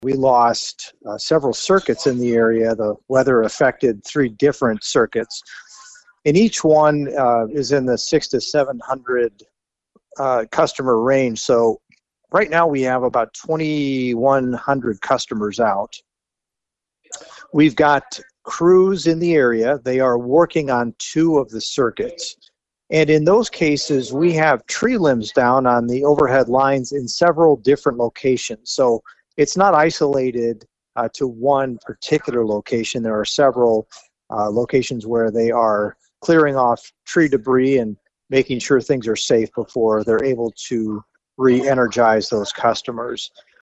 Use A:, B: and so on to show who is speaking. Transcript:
A: We lost several circuits in the area. The weather affected 3 different circuits, and each one is in the 600 to 700 customer range. So right now we have about 2,100 customers out. We've got crews in the area. They are working on 2 of the circuits. And in those cases, we have tree limbs down on the overhead lines in several different locations. So it's not isolated to one particular location. There are several locations where they are clearing off tree debris and making sure things are safe before they're able to re-energize those customers.